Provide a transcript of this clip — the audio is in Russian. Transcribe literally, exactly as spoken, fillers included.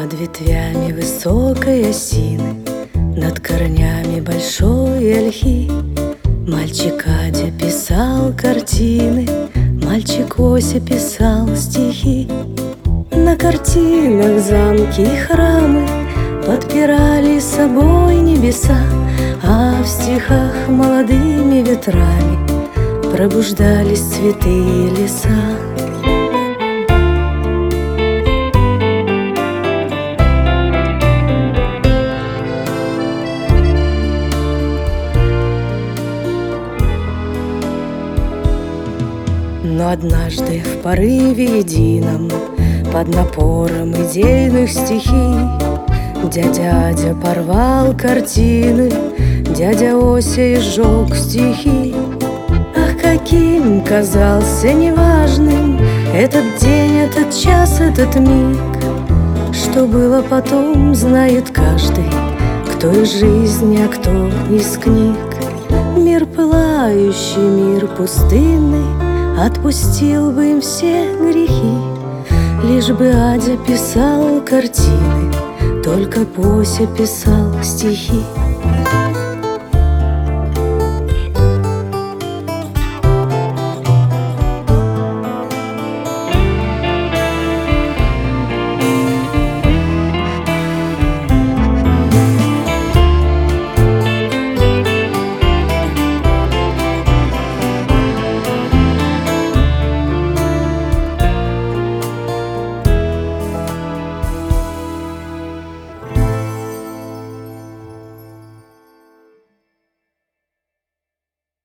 Над ветвями высокой осины, над корнями большой ольхи мальчик Адя писал картины, мальчик Ося писал стихи. На картинах замки и храмы подпирали собой небеса, а в стихах молодыми ветрами пробуждались цветы и леса. Но однажды в порыве едином, под напором идейных стихий, дядя Адя порвал картины, дядя Ося изжег стихи. Ах, каким казался неважным этот день, этот час, этот миг! Что было потом, знает каждый, кто из жизни, а кто из книг. Мир пылающий, мир пустынный отпустил бы им все грехи, лишь бы Адя писал картины, только Ося писал стихи.